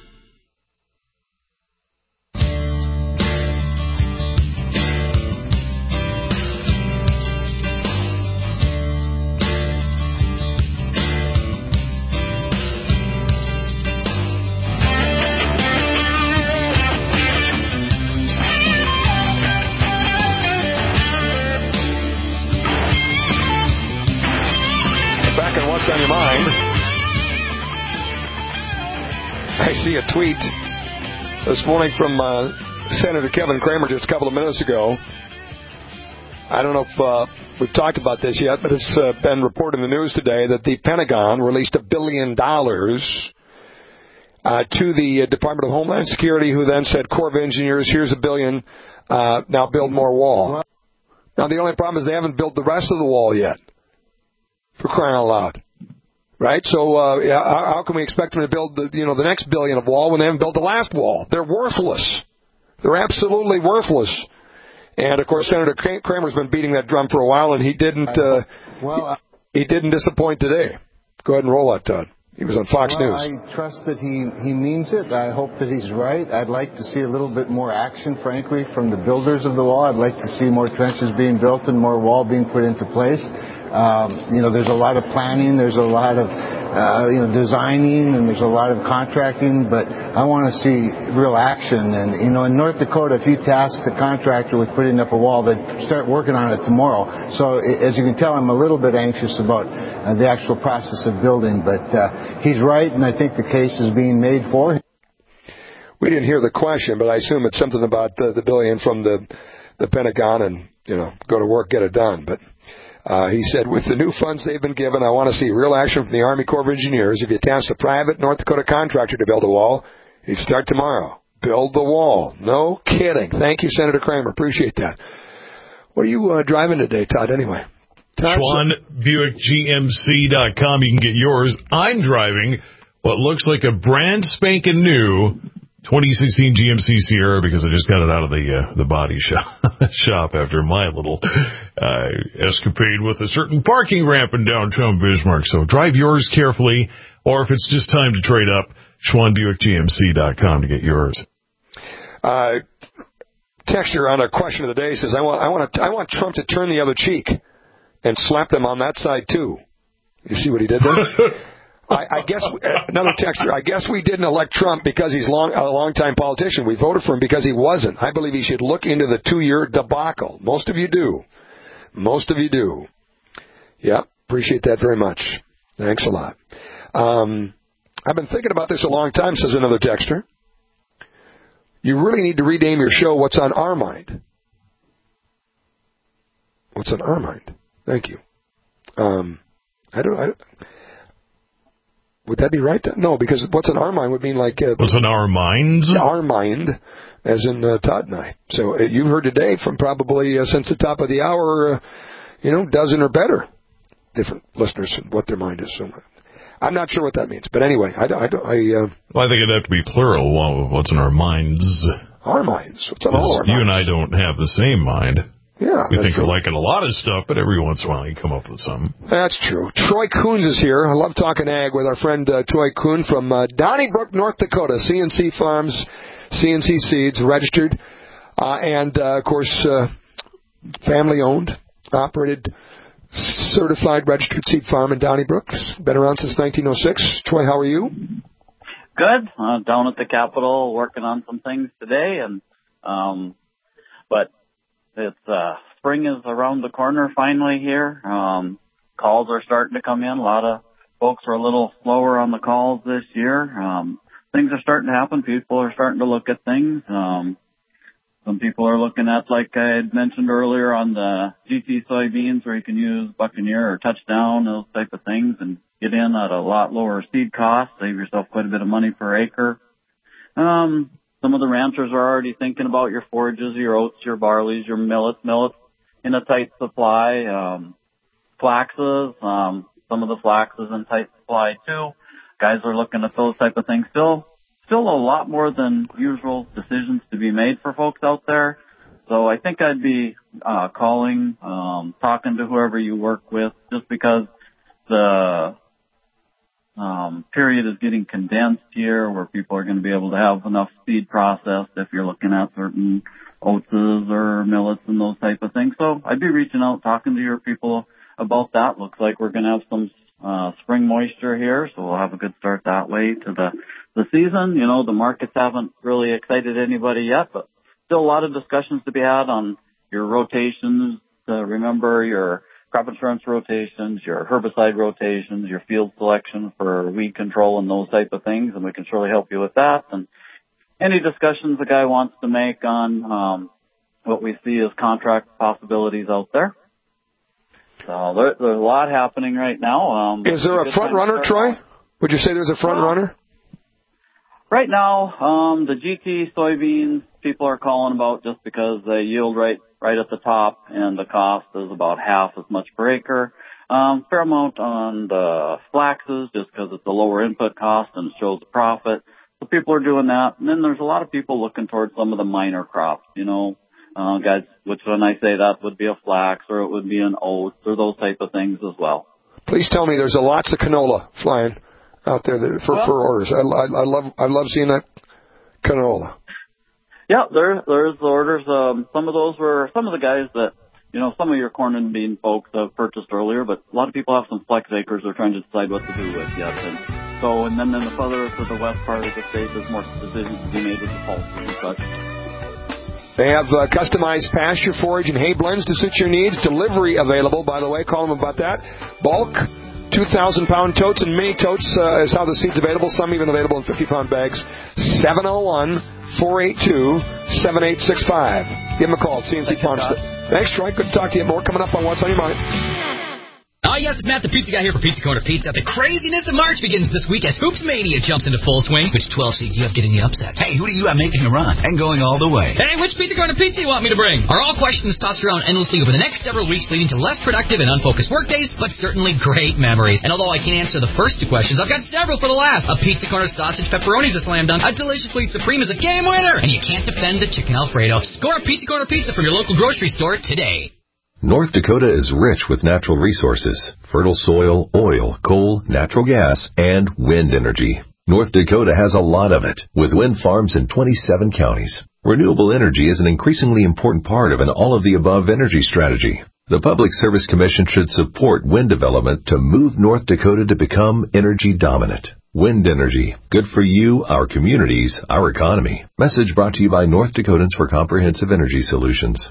On your mind. I see a tweet this morning from uh, Senator Kevin Cramer just a couple of minutes ago. I don't know if uh, we've talked about this yet, but it's uh, been reported in the news today that the Pentagon released a billion dollars uh, to the Department of Homeland Security, who then said, Corps of Engineers, here's a billion, uh, now build more wall. Now, the only problem is they haven't built the rest of the wall yet, for crying out loud. Right? So uh, how, how can we expect them to build the, you know, the next billion of wall when they haven't built the last wall? They're worthless. They're absolutely worthless. And, of course, Senator Kramer's been beating that drum for a while, and he didn't uh, well, uh, he didn't disappoint today. Go ahead and roll that, Todd. He was on Fox well, News. I trust that he, he means it. I hope that he's right. I'd like to see a little bit more action, frankly, from the builders of the wall. I'd like to see more trenches being built and more wall being put into place. Um, you know, there's a lot of planning, there's a lot of, uh, you know, designing, and there's a lot of contracting, but I want to see real action. And, you know, in North Dakota, if you task a contractor with putting up a wall, they'd start working on it tomorrow. So, as you can tell, I'm a little bit anxious about uh, the actual process of building, but uh, he's right, and I think the case is being made for him. We didn't hear the question, but I assume it's something about the, the billion from the, the Pentagon and, you know, go to work, get it done. But Uh, he said, with the new funds they've been given, I want to see real action from the Army Corps of Engineers. If you task a private North Dakota contractor to build a wall, he'd start tomorrow. Build the wall. No kidding. Thank you, Senator Kramer. Appreciate that. What are you uh, driving today, Todd, anyway? Schwan Buick G M C dot com. You can get yours. I'm driving what looks like a brand spanking new twenty sixteen G M C Sierra because I just got it out of the uh, the body shop shop after my little uh, escapade with a certain parking ramp in downtown Bismarck. So drive yours carefully, or if it's just time to trade up, Schwan Buick G M C dot com to get yours. Uh, Texture on a question of the day says, I want I want to, I want Trump to turn the other cheek and slap them on that side too. You see what he did there? I, I guess another texture. I guess we didn't elect Trump because he's long, a long-time politician. We voted for him because he wasn't. I believe he should look into the two-year debacle. Most of you do. Most of you do. Yeah, appreciate that very much. Thanks a lot. Um, I've been thinking about this a long time, says another texter. You really need to rename your show What's on Our Mind. What's on Our Mind? Thank you. Um, I don't. I, Would that be right? No, because what's on our mind would mean like... Uh, what's on our minds? Our mind, as in uh, Todd and I. So uh, you've heard today from probably uh, since the top of the hour, uh, you know, dozen or better different listeners what their mind is. So I'm not sure what that means. But anyway, I, I, I, uh, well, I think it'd have to be plural. Well, what's in our minds? Our minds. What's on all our minds? You and I don't have the same mind. Yeah. We think we're liking a lot of stuff, but every once in a while you come up with something. That's true. Troy Coons is here. I love talking ag with our friend uh, Troy Coon from uh, Donnybrook, North Dakota. C N C Farms, C N C Seeds, registered. Uh, and, uh, of course, uh, family-owned, operated, certified registered seed farm in Donnybrook. Been around since nineteen oh six. Troy, how are you? Good. Uh, down at the Capitol working on some things today. and um, But... It's uh, spring is around the corner finally here. Um, calls are starting to come in. A lot of folks are a little slower on the calls this year. Um, things are starting to happen. People are starting to look at things. Um, some people are looking at, like I had mentioned earlier, on the G T soybeans where you can use Buccaneer or Touchdown, those type of things, and get in at a lot lower seed cost. Save yourself quite a bit of money per acre. Um, Some of the ranchers are already thinking about your forages, your oats, your barleys, your millets, millets in a tight supply, um, flaxes, um, some of the flaxes in tight supply too. Guys are looking at those type of things. Still, still a lot more than usual decisions to be made for folks out there. So I think I'd be, uh, calling, um, talking to whoever you work with, just because the, Um, period is getting condensed here where people are going to be able to have enough seed processed if you're looking at certain oats or millets and those type of things. So I'd be reaching out, talking to your people about that. Looks like we're going to have some uh, spring moisture here, so we'll have a good start that way to the, the season. You know, the markets haven't really excited anybody yet, but still a lot of discussions to be had on your rotations. To remember your crop insurance rotations, your herbicide rotations, your field selection for weed control and those type of things, and we can surely help you with that. And any discussions the guy wants to make on um, what we see as contract possibilities out there. So there, there's a lot happening right now. Um, Is there a front runner, Troy? Would you say there's a front runner? Right now, um, the G T soybeans people are calling about just because they yield right right at the top, and the cost is about half as much per acre. Um, fair amount on the flaxes just because it's a lower input cost and it shows a profit. So people are doing that. And then there's a lot of people looking towards some of the minor crops, you know, Uh, guys, which when I say that would be a flax or it would be an oat or those type of things as well. Please tell me there's a lots of canola flying out there that, for, well, for orders. I, I, I love I love seeing that canola. Yeah, there there's orders. Um, some of those were some of the guys that, you know, some of your corn and bean folks have purchased earlier, but a lot of people have some flex acres they're trying to decide what to do with yet. And so, and then in the further to the west part of the state, there's more decisions to be made with the pulses and such. They have uh, customized pasture, forage, and hay blends to suit your needs. Delivery available, by the way. Call them about that. Bulk, two thousand pound totes and mini totes uh, is how the seed's available. Some even available in fifty pound bags. seven oh one, four eight two, seven eight six five. Give them a call at C N C Farms. Thanks, Troy. Good to talk to you. More coming up on What's on Your Mind. Oh, yes, it's Matt the Pizza Guy here for Pizza Corner Pizza. The craziness of March begins this week as Hoops Mania jumps into full swing. Which twelve seed do you have getting the upset? Hey, who do you have making a run and going all the way? Hey, which Pizza Corner Pizza you want me to bring? Are all questions tossed around endlessly over the next several weeks, leading to less productive and unfocused work days, but certainly great memories. And although I can't answer the first two questions, I've got several for the last. A Pizza Corner sausage pepperoni is a slam dunk. A Deliciously Supreme is a game winner. And you can't defend the chicken Alfredo. Score a Pizza Corner Pizza from your local grocery store today. North Dakota is rich with natural resources, fertile soil, oil, coal, natural gas, and wind energy. North Dakota has a lot of it, with wind farms in twenty-seven counties. Renewable energy is an increasingly important part of an all-of-the-above energy strategy. The Public Service Commission should support wind development to move North Dakota to become energy dominant. Wind energy. Good for you, our communities, our economy. Message brought to you by North Dakotans for Comprehensive Energy Solutions.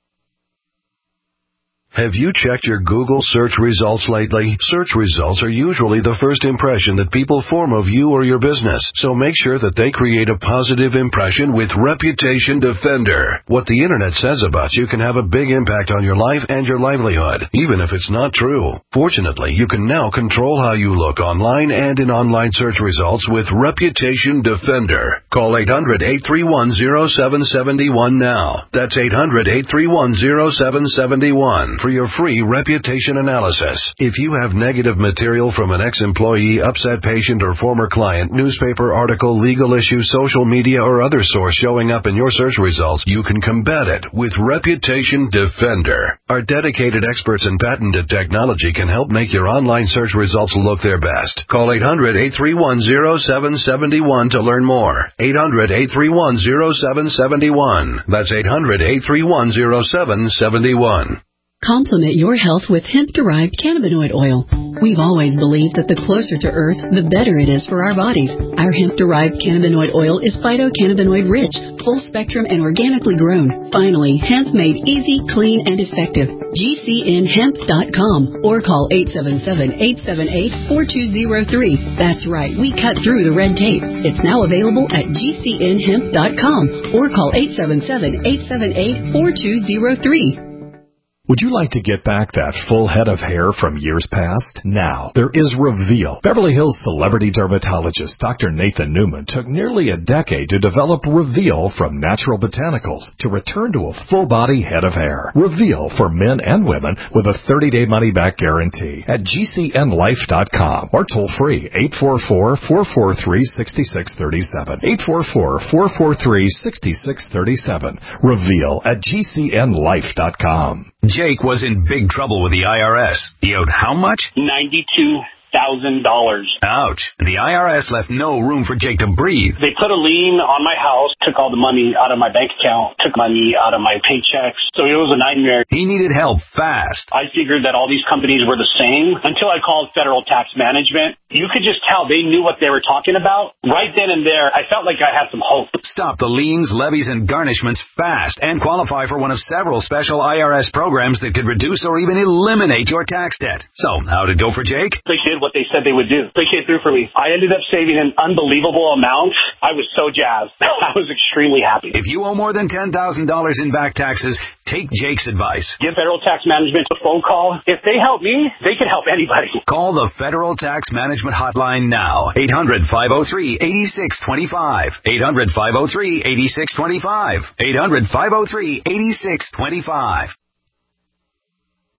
Have you checked your Google search results lately? Search results are usually the first impression that people form of you or your business, so make sure that they create a positive impression with Reputation Defender. What the internet says about you can have a big impact on your life and your livelihood, even if it's not true. Fortunately, you can now control how you look online and in online search results with Reputation Defender. Call eight hundred, eight three one, oh seven seven one now. That's eight hundred, eight three one, oh seven seven one. For your free reputation analysis. If you have negative material from an ex-employee, upset patient, or former client, newspaper article, legal issue, social media, or other source showing up in your search results, you can combat it with Reputation Defender. Our dedicated experts in patented technology can help make your online search results look their best. Call eight hundred, eight three one, oh seven seven one to learn more. eight hundred, eight three one, oh seven seven one. That's eight hundred, eight three one, oh seven seven one. Complement your health with hemp-derived cannabinoid oil. We've always believed that the closer to Earth, the better it is for our bodies. Our hemp-derived cannabinoid oil is phytocannabinoid-rich, full-spectrum, and organically grown. Finally, hemp made easy, clean, and effective. G C N hemp dot com or call eight seven seven, eight seven eight, four two zero three. That's right, we cut through the red tape. It's now available at G C N hemp dot com or call eight seven seven, eight seven eight, four two zero three. Would you like to get back that full head of hair from years past? Now, there is Reveal. Beverly Hills celebrity dermatologist Doctor Nathan Newman took nearly a decade to develop Reveal from natural botanicals to return to a full-body head of hair. Reveal for men and women with a thirty-day money-back guarantee at G C N life dot com or toll-free eight four four, four four three, six six three seven. eight four four, four four three, six six three seven. Reveal at G C N life dot com. Jake was in big trouble with the I R S. He owed how much? ninety-two thousand dollars. Ouch. The I R S left no room for Jake to breathe. They put a lien on my house, took all the money out of my bank account, took money out of my paychecks. So it was a nightmare. He needed help fast. I figured that all these companies were the same until I called Federal Tax Management. You could just tell they knew what they were talking about. Right then and there, I felt like I had some hope. Stop the liens, levies, and garnishments fast and qualify for one of several special I R S programs that could reduce or even eliminate your tax debt. So, how'd it go for Jake? They did what they said they would do. They came through for me. I ended up saving an unbelievable amount. I was so jazzed. I was extremely happy. If you owe more than ten thousand dollars in back taxes, take Jake's advice. Give Federal Tax Management a phone call. If they help me, they can help anybody. Call the Federal Tax Management Hotline now. eight hundred, five oh three, eight six two five. eight hundred, five oh three, eight six two five. eight hundred, five oh three, eight six two five.